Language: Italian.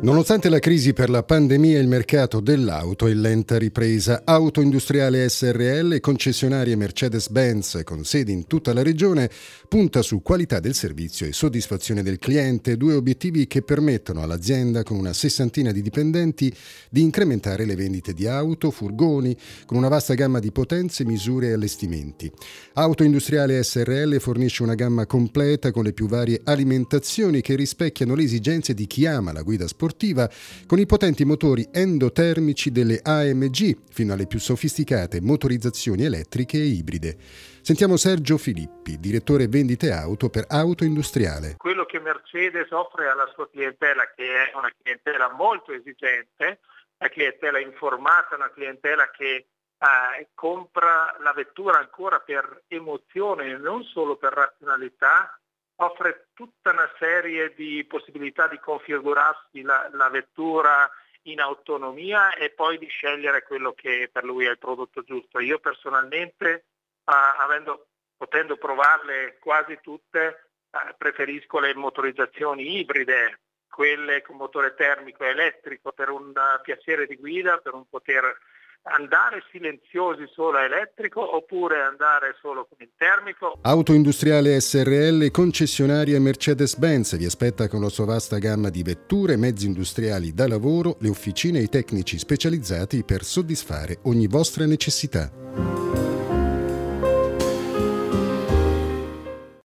Nonostante la crisi per la pandemia, il mercato dell'auto è in lenta ripresa. Auto Industriale SRL, concessionarie Mercedes-Benz con sedi in tutta la regione, punta su qualità del servizio e soddisfazione del cliente, due obiettivi che permettono all'azienda, con una sessantina di dipendenti, di incrementare le vendite di auto, furgoni, con una vasta gamma di potenze, misure e allestimenti. Auto Industriale SRL fornisce una gamma completa con le più varie alimentazioni che rispecchiano le esigenze di chi ama la guida sportiva, con i potenti motori endotermici delle AMG fino alle più sofisticate motorizzazioni elettriche e ibride. Sentiamo Sergio Filippi, direttore vendite auto per Auto Industriale. Quello che Mercedes offre alla sua clientela, che è una clientela molto esigente, una clientela informata, una clientela che compra la vettura ancora per emozione e non solo per razionalità, offre tutta una serie di possibilità di configurarsi la vettura in autonomia e poi di scegliere quello che per lui è il prodotto giusto. Io personalmente, potendo provarle quasi tutte, preferisco le motorizzazioni ibride, quelle con motore termico e elettrico, per un piacere di guida, per un poter andare silenziosi solo a elettrico oppure andare solo con il termico. Auto Industriale SRL, concessionaria Mercedes-Benz, vi aspetta con la sua vasta gamma di vetture, mezzi industriali da lavoro, le officine e i tecnici specializzati per soddisfare ogni vostra necessità.